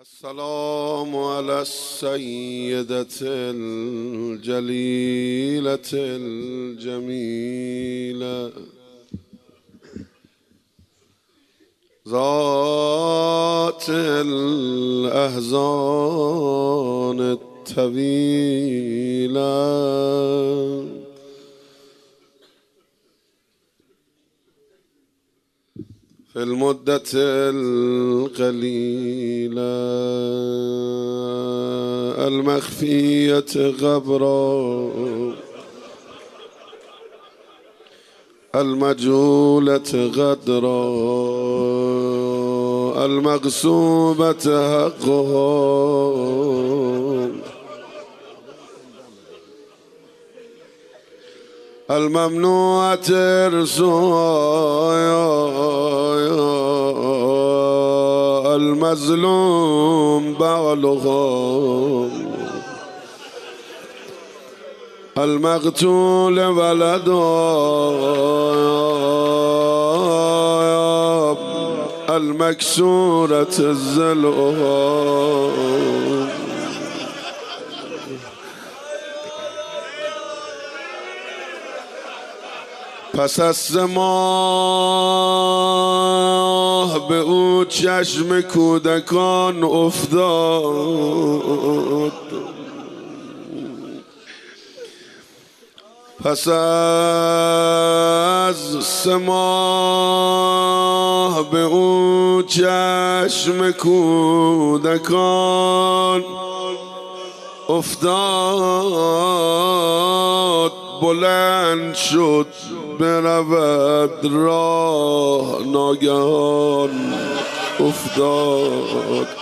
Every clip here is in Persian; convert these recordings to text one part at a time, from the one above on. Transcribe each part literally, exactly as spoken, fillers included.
السلام على السيدة الجليلة الجميلة ذات الأحزان الطويلة في المدة القليلة المخفية غبرا المجهولة غدرا المغصوبة حقها الممنوعة إرساها المظلوم بعلها المقتول ولدها المكسورة ذلها پس از سه ماه به او چشم کودکان افتاد پس از سه ماه به او چشم کودکان افتاد بلند شد برود راه ناگهان افتاد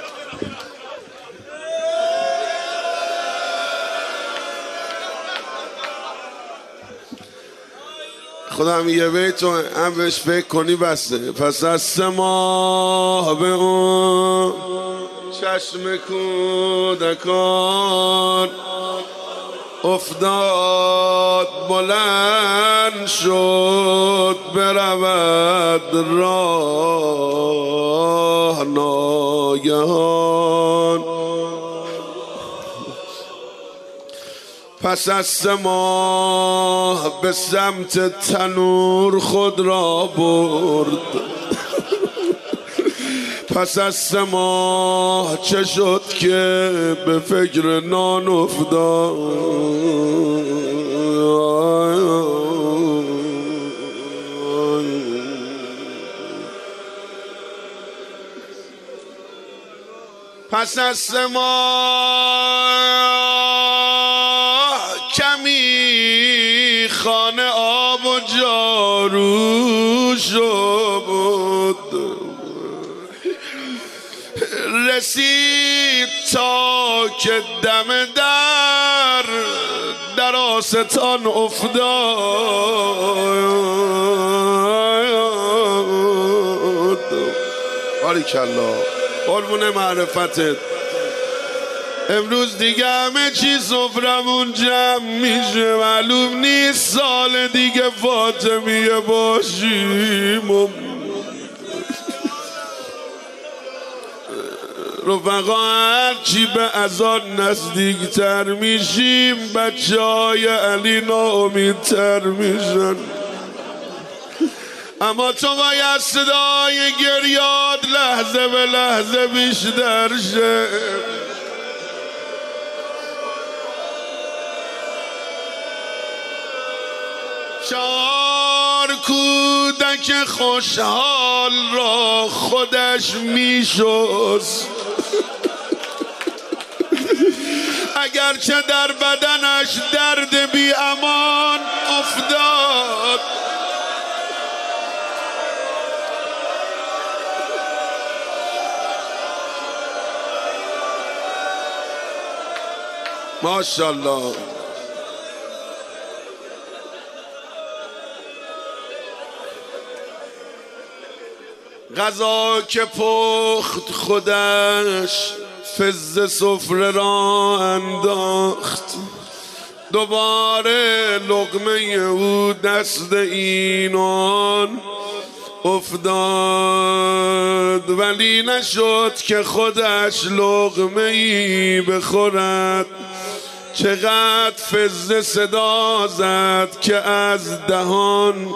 خدا هم یه بیت رو هم بهش فکر کنی بسته. پس از سه ماه به اون چشم کودکان افتاد بلند شد برود راه ناگهان پس از سه ماه به سمت تنور خود را برد پس از سه ماه چه شد که به فکر نان افتاد پس از سه ماه کمی خانه آب و جارو شد رسید تا که دم در در آستان افتاد باریکالله قربون معرفتت امروز دیگه همه چی سفرمون جمع میشه معلوم نیست سال دیگه فاطمیه باشیم رفقا هرچی به اذان نزدیکتر میشیم بچه های علی ناامیدتر میشن اما تو باید صدای گریاد لحظه به لحظه بیشتر شه چهار کودک خوشحال را خودش میشست اگرچه در بدنش درد بی امان افتاد ماشاءالله غذا که پخت خودش فز سفره را انداخت دوباره لقمه او دست اینان افتاد ولی نشد که خودش لقمه ای بخورد. چقدر فزه صدا زد که از دهان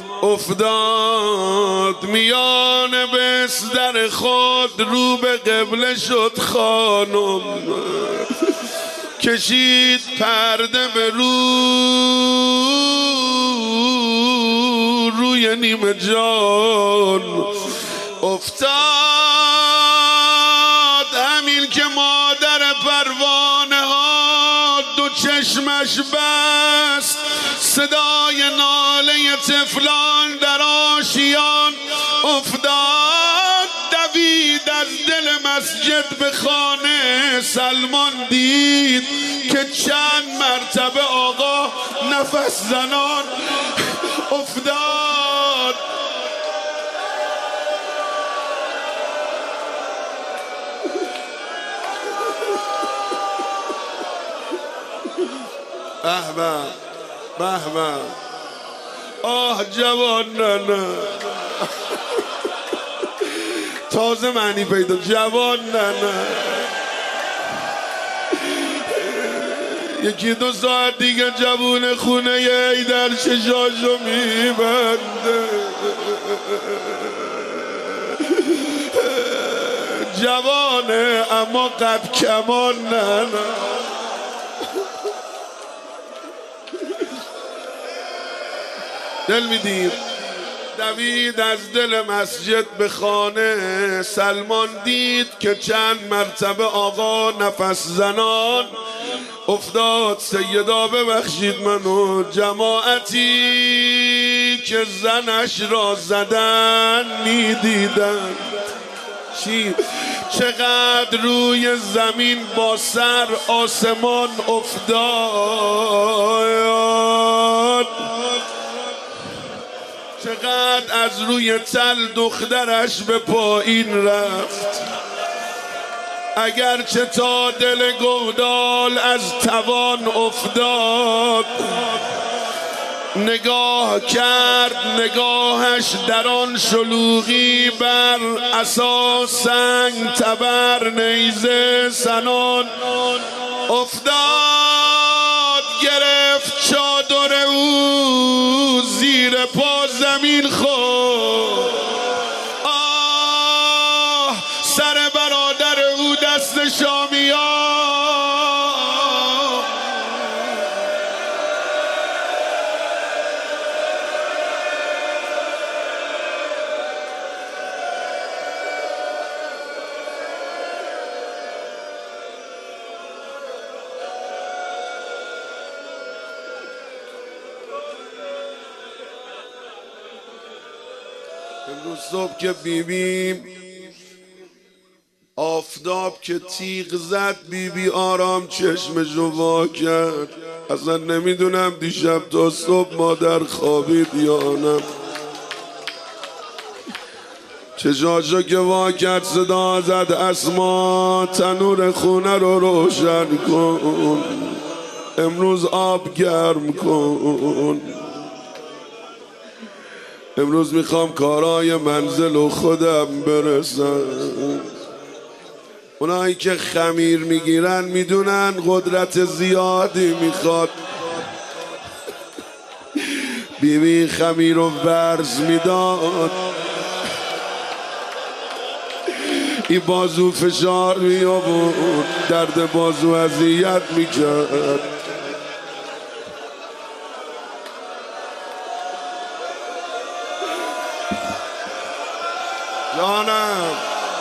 افتاد. میان بستر خود رو به قبله شد خانم، کشید پرده به رو روی نیمه جان افتاد. همین که مادر پروانه ها دو چشمش بست، صدای ناله طفلان در آشیان افتاد. دوید از دل مسجد به خانه، سلمان دید که چند مرتبه آقا نفس زنان افتاد. به به به به آه جوان نه نه تازه معنی پیدا جوان نه نه یکی دو ساعت دیگه جوون خونه ای در چشاشو میبنده. جوانه اما قد کمان نه نه. دل میدید. دوید از دل مسجد به خانه، سلمان دید که چند مرتبه آقا نفس زنان افتاد. سیدا ببخشید منو، جماعتی که زنش را زدن میدیدن. چی؟ چقدر روی زمین با سر آسمان افتاد. چقدر از روی تل دخترش به پایین رفت. اگرچه تا دل گودال از توان افتاد. نگاه کرد نگاهش در آن شلوغی، بر عصا سنگ تبر نیزه سنان افتاد. گرفت چادر او زیر پا زمین خورد. آه سر برادر او دست شامیان. امروز صبح که بیبیم آفتاب که تیغ زد، بیبی آرام چشمشو وا کرد. اصلا نمیدونم دیشب تا صبح مادر خوابید یا نه. چشاشو که وا کرد صدا زد اسما تنور خونه رو روشن کن، امروز آب گرم کن. امروز میخوام کارای منزل و خودم برسم. اونایی که خمیر میگیرن میدونن قدرت زیادی میخواد. بیبی خمیر رو ورز میداد، این بازو فشار میآورد، درد بازو اذیت میکرد. جانم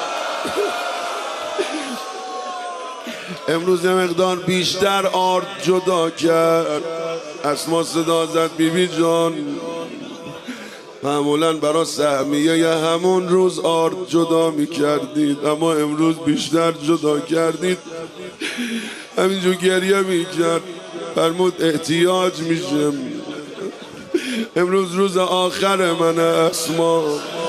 امروز یه مقدار بیشتر آرد جدا کرد. اسما صدا زد بیبی جان، معمولا برای سهمیه یه همون روز آرد جدا میکردید، اما امروز بیشتر جدا کردید. همینجور گریه میکرد. فرمود احتیاج میشه، امروز روز آخر منه اسما.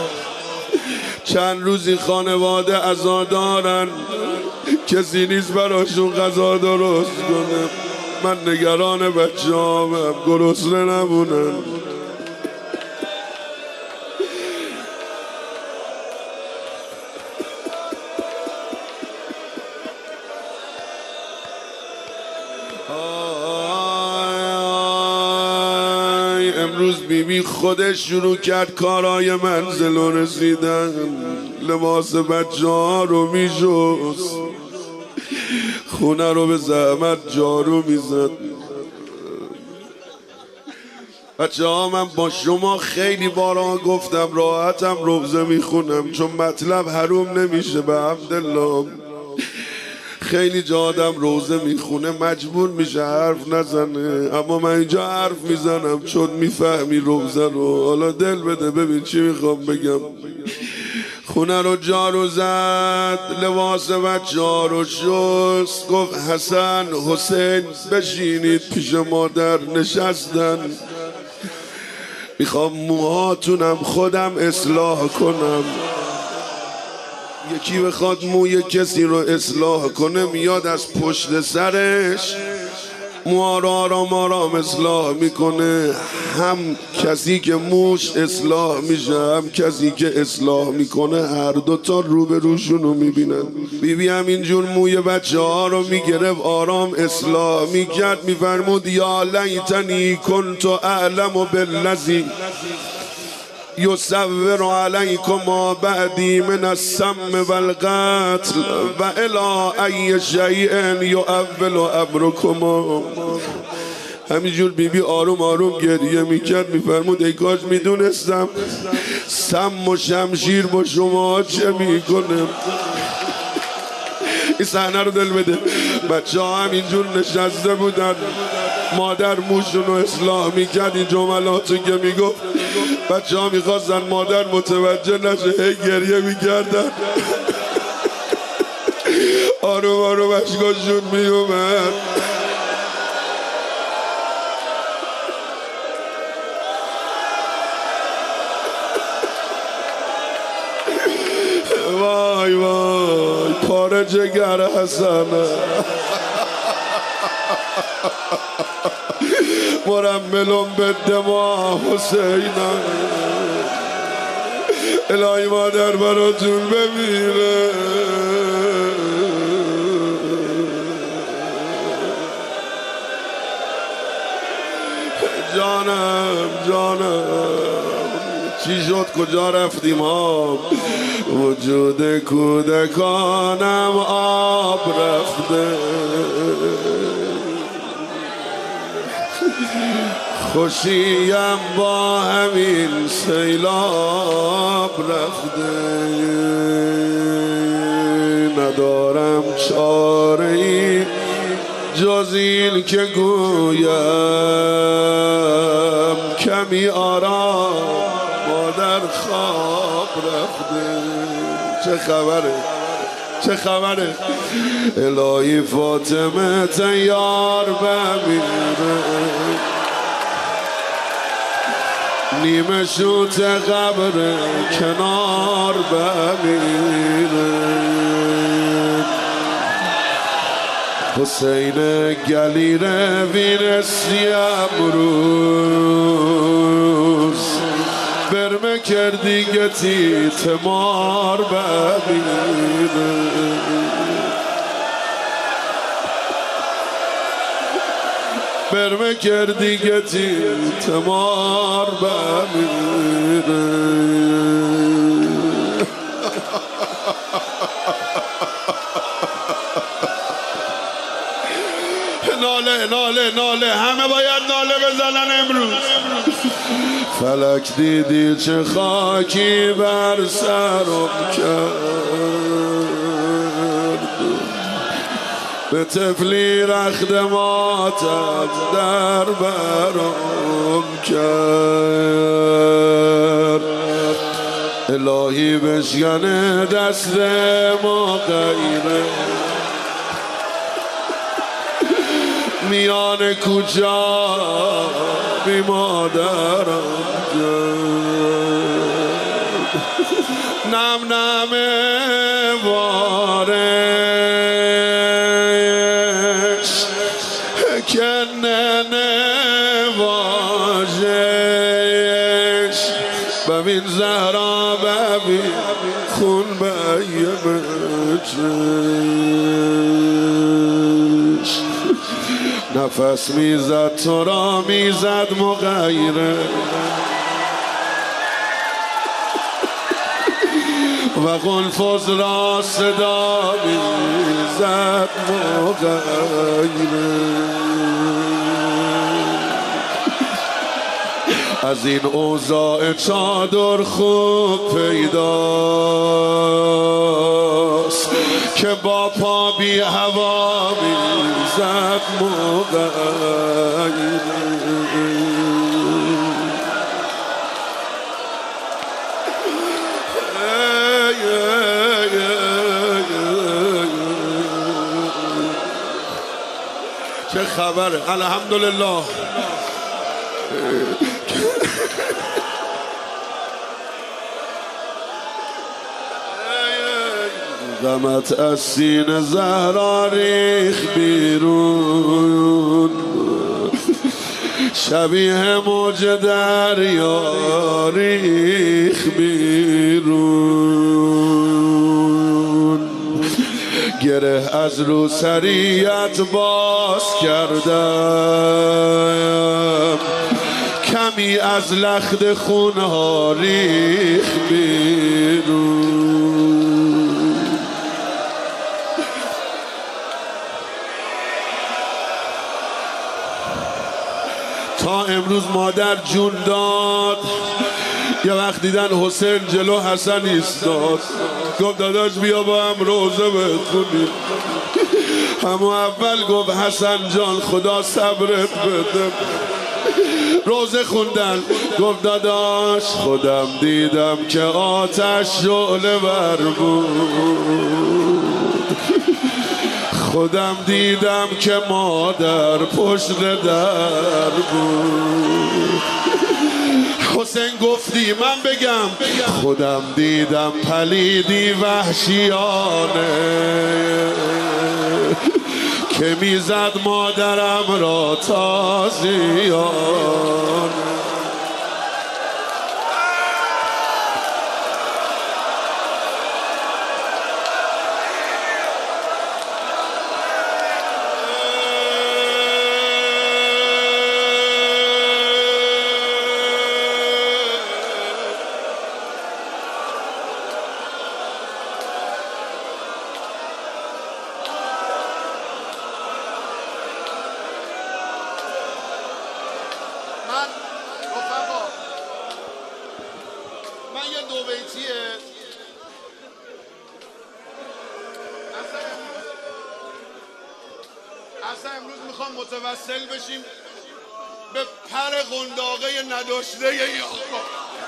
چند روزی خانواده عزادارن، کسی نیست براشون غذا درست کنه. من نگران بچه هامم گرسنه نمونن. امروز بیبی خودش شروع کرد کارای منزل و رسیدن، لباس بچه ها رو میشست، خونه رو به زحمت جارو میزد. بچه ها من با شما خیلی بارا گفتم راحتم روزه میخونم چون مطلب حروم نمیشه به عبدالله. خیلی جا آدم روزه میخونه مجبور میشه حرف نزنه، اما من اینجا حرف میزنم چون میفهمی روزه رو. حالا دل بده ببین چی میخوام بگم. خونه رو جارو زد، لباس بچه ها رو شست، گفت حسن حسین بشینید پیش مادر. نشستن. میخوام موهاتونم خودم اصلاح کنم. یکی بخواد موی کسی رو اصلاح کنه میاد از پشت سرش موها رو آرام آرام اصلاح میکنه. هم کسی که موش اصلاح میشه هم کسی که اصلاح میکنه هر دوتا رو به روشون رو میبینن. بیبی هم اینجور موی بچه ها رو میگرفت آرام اصلاح میکرد، میفرمود یا لیتنی کنت اعلم بالذی یصور علیکما بعدی من السم والقتل و الی ای شیء یؤول امرکما. همینجور بیبی آروم آروم گریه میکرد، میفرمود ای کاش میدونستم سم و شمشیر با شما چه میکنه. این صحنه رو دل بده. بچه ها هم اینجور نشسته بودن، مادر موشون رو اصلاح میکرد. این جملاتو که میگفت بچه ها میخواستن مادر متوجه نشه، هی گریه میکردن. آروم آروم اشکاشون میومد. وای وای پاره جگر حسنه مرملون به دماغ حسینه. الهی مادر براتون بمیره. جانم جانم چی شد کجا رفتیم ها؟ وجود کودکانم آب رفته، خوشیم با همین سیلاب رفته. ندارم چاره ای جز این که گویم کمی آرام مادر خواب رفته. چه خبره چه خبره؟ الهی فاطمه تیار بمیره، نیمه شوت قبر کنار بمیره. حسین گلیره ویرسی امروز برمه کردی گتی تمار بمیره. برمه کردی گتی تمار بمیره. ناله ناله ناله همه باید ناله بزنن امروز. فلک دیدی چه خاکی بر سرم کرد، به طفلی رخت ماتم در برم کرد. الهی بشکنه دست ما غیره، میان کجا بی مادرم جد نم نم وارش کنن واجش ببین زهرا ببین خون بیم چش نفس میزد تو را میزد مغیره و قنفذ را صدا میزد مغیره. از این اوضاع چادر خوب پیداست که با پا بی هوا میزد مغیره. چه خبره؟ الحمدلله. غمت از سینه زهرا ریخ بیرون، شبیه موج دریا ریخ بیرون. گره از روسریت باز کردم، کمی از لخت خونها ریخ بیرون. تا امروز مادر جون داد، یه وقت دیدن حسین جلو حسن ایستاد، گفت داداش بیا با هم روزه بخونیم. همون اول گفت حسن جان خدا صبرت بده. روزه خوندن، گفت داداش خودم دیدم که آتش شعله ور بود، خودم دیدم که مادر پشت در بود. حسین گفتی من بگم، خودم دیدم پلیدی وحشیانه که میزد مادرم را تازیانه. من یه دو بیتیه اصلا امروز میخوام متوسل بشیم به پر قنداقه نداشته ی آقا.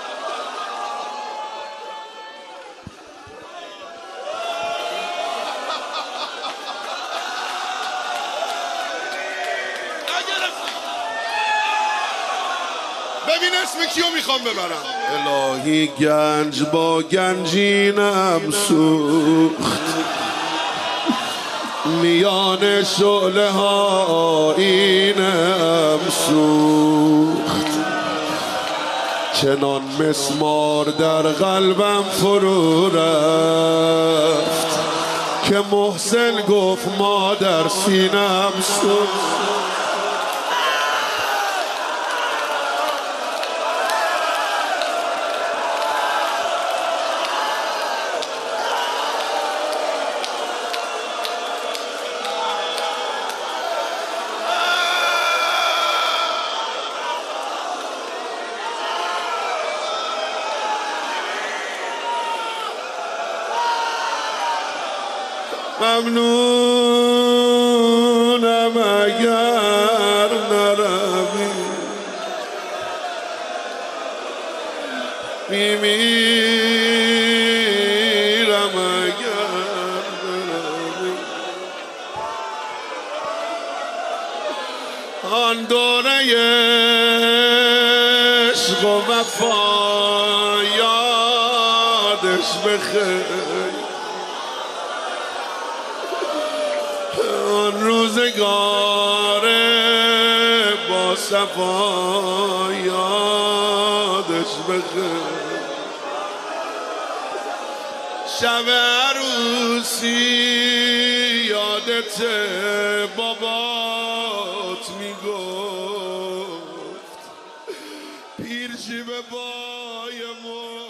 ببین اسم کیو میخوام ببرم. الهی گنج با گنجینم سوخت، میان شعله ها آیینم سوخت، چنان مسمار در قلبم فرو رفت که محسن گفت ما در سینم سوخت. ممنونم اگر نروی، میمیرم اگر نروی. آن دوره عشق و وفا یادش بخیر، روزگار با صفا یادش بخیر. شب عروسی یادت بابات بهت میگفت پیرچی به بای ما